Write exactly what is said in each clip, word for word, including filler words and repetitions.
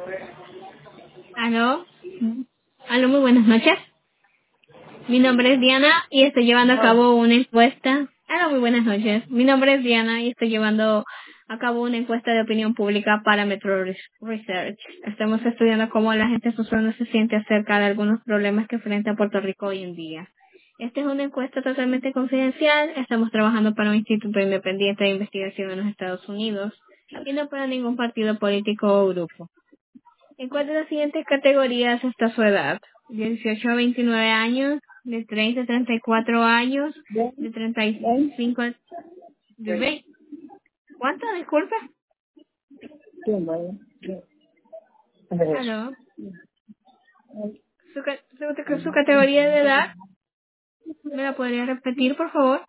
Aló, aló, muy buenas noches. Mi nombre es Diana y estoy llevando a cabo una encuesta. Aló, muy buenas noches. Mi nombre es Diana y estoy llevando a cabo una encuesta de opinión pública para Metro Res- Research. Estamos estudiando cómo la gente usuaria se siente acerca de algunos problemas que enfrenta Puerto Rico hoy en día. Esta es una encuesta totalmente confidencial. Estamos trabajando para un instituto independiente de investigación en los Estados Unidos y no para ningún partido político o grupo. ¿En cuál de las siguientes categorías está su edad? dieciocho a veintinueve años, de treinta a treinta y cuatro años, Bien, de treinta y bien, cinco a... de ve- ¿Cuánto? Disculpe. bien, vale, bien. Eh, Aló. ¿Su, ca- su, su categoría de edad? ¿Me la podría repetir, por favor?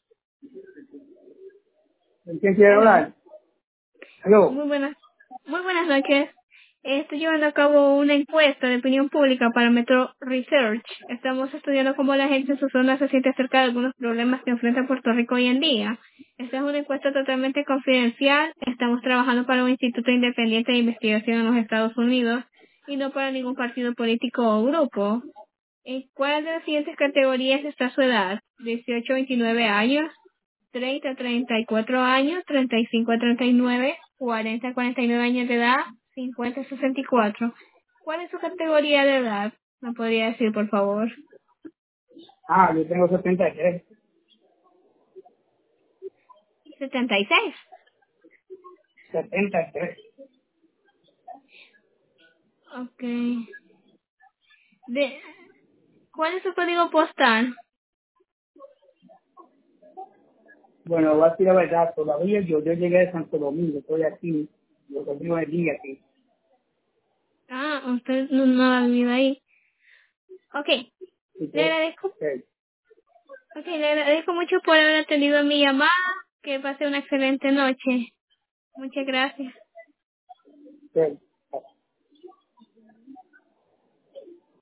¿En qué quiere Aló. hablar? Aló. Muy buenas, muy buenas noches. Estoy llevando a cabo una encuesta de opinión pública para Metro Research. Estamos estudiando cómo la gente en su zona se siente acerca de algunos problemas que enfrenta Puerto Rico hoy en día. Esta es una encuesta totalmente confidencial. Estamos trabajando para un instituto independiente de investigación en los Estados Unidos y no para ningún partido político o grupo. ¿En cuál de las siguientes categorías está su edad? dieciocho a veintinueve años, treinta a treinta y cuatro años, treinta y cinco a treinta y nueve, cuarenta a cuarenta y nueve años de edad, cincuenta a sesenta y cuatro. ¿Cuál es su categoría de edad? ¿Me podría decir, por favor? Ah, yo tengo setenta y tres. setenta y seis. setenta y tres. Ok. De, ¿Cuál es su código postal? Bueno, voy a decir la verdad, todavía yo, yo llegué de Santo Domingo, estoy aquí, los últimos días aquí. Ah, usted no, no ha vivido ahí. Ok. Y Le todo. agradezco, Ok, ok, le agradezco mucho por haber atendido mi llamada. Que pase una excelente noche. Muchas gracias. ok.